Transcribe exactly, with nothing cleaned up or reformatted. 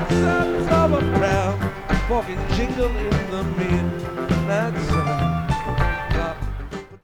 sounds of a proud walking jingle in the midnight sun.